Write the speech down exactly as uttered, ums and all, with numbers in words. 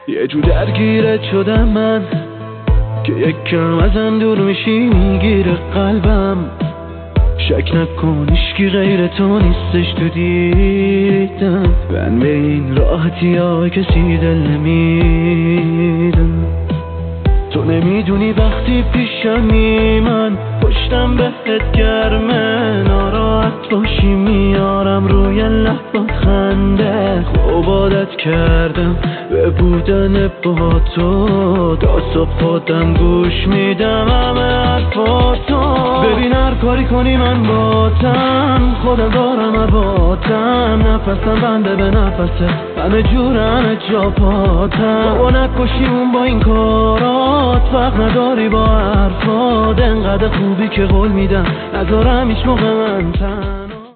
یه جو درگیرت شدم من که یک کم ازم دور میشی میگیره قلبم. شک نکن هیچکی غیر تو نیستش تو دیدم. من به این راحتی ها کسی دل نمیدم. تو نمیدونی وقتی پیشمی من پشتم بهت گرمه. ناراحت باشی میارم روی لبات خنده. خوب عادت کردم به بودن با تو. تا صبح خودم گوش میدم همه حرفاتو. ببین هر کاری کنی من باتم. خودم دارم عباتم. نفسم بنده به نفسه همه جورم جا پاتم. بابا نکشیمون با این کارات. وقت نداری با حرفات. انقدر خوبی که قول میدم نذارم هیچ موقع من تن